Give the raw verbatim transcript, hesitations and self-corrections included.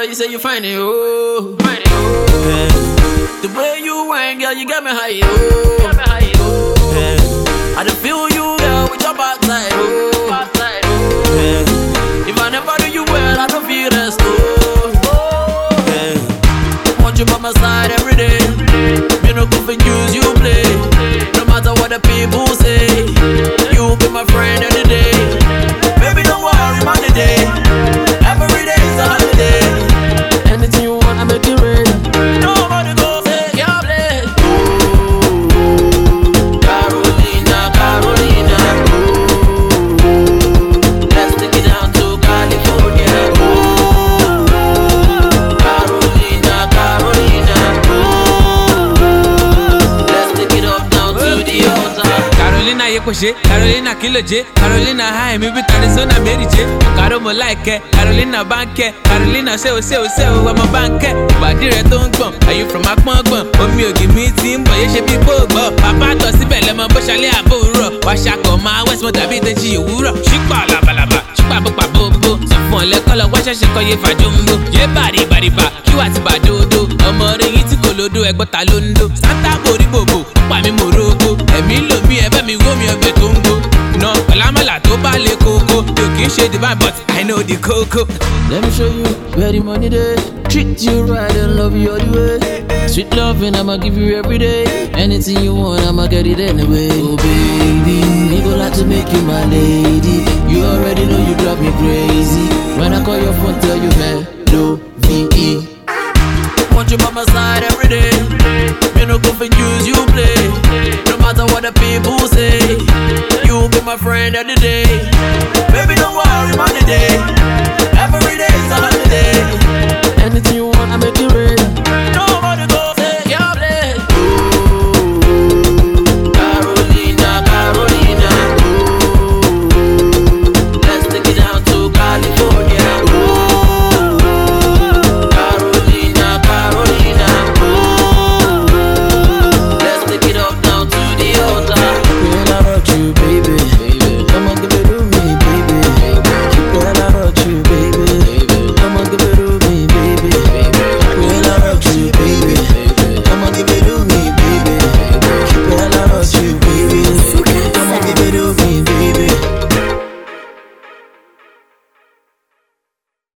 you say you find it, oh. Find it, oh. Yeah. The way you whine, girl, you got me high, oh. Got me high, oh. Yeah. I don't feel you, girl, with your backside, oh. Backside, oh. Yeah. If I never do you well, I don't feel rest, oh. Yeah. Want you by my side every day. Me no go for use you play. No matter what the people say, you be my friend every day. Baby, don't worry about the day. Every day is a holiday. Anything you want, I make it ready. Nobody go take your place. Ooh, Carolina, Carolina. Ooh, let's take it down to California. Ooh, Carolina, Carolina. Ooh, let's take it up down to the altar. Carolina, ye koshe, Carolina kilo J, Carolina high, me with Arizona Mary J. Caro mo like Carolina banke, Carolina say o say o say o I'm a banke. Body re tó ń gbọ̀n, are you from Akpọ̀ngbọ̀n? Omi ògì mi ti ń bọ̀, yé ṣe bí gbogbo. Papa tọ̀ síbẹ̀ lẹ́mọ bó ṣalé àbúrò. Wá ṣakọ̀ máa west mo tàbí ìdẹ́jì òwúrọ̀. Ṣípa làbàlàbà, ṣípa bó pa bóbó. Sọ fún ọ̀lẹ́kọ́ lọ wá ṣẹ̀ṣẹ̀ kọ́ yé fàjọ́mbó. Yé bàrí bàrìbà, kí wà ti bàdódó. Ọmọ rẹ̀ yìí tí kò lódó ẹgbọ́n ta ló ń dó. Santa borí bòbò, pa mi mòrógó. Ẹ̀mí lò mí ẹ bẹ́ mi wó mi ọbẹ̀ tó ń gbó. Nà pẹ̀lámọ́là tó bá lè kókó. Yóò kì í ṣe divine but I know the coco. Let me show you where the money dey. Treat you right and love you all the way. Sweet loving, I'ma give you every day. Anything you want, I'ma get it anyway. Oh baby, me go like to make you my lady. You already know you drive me crazy. When I call your phone, tell you hello, V E. Want you by my side every day. Me no go for use you play. No matter what the people say, you be my friend every day.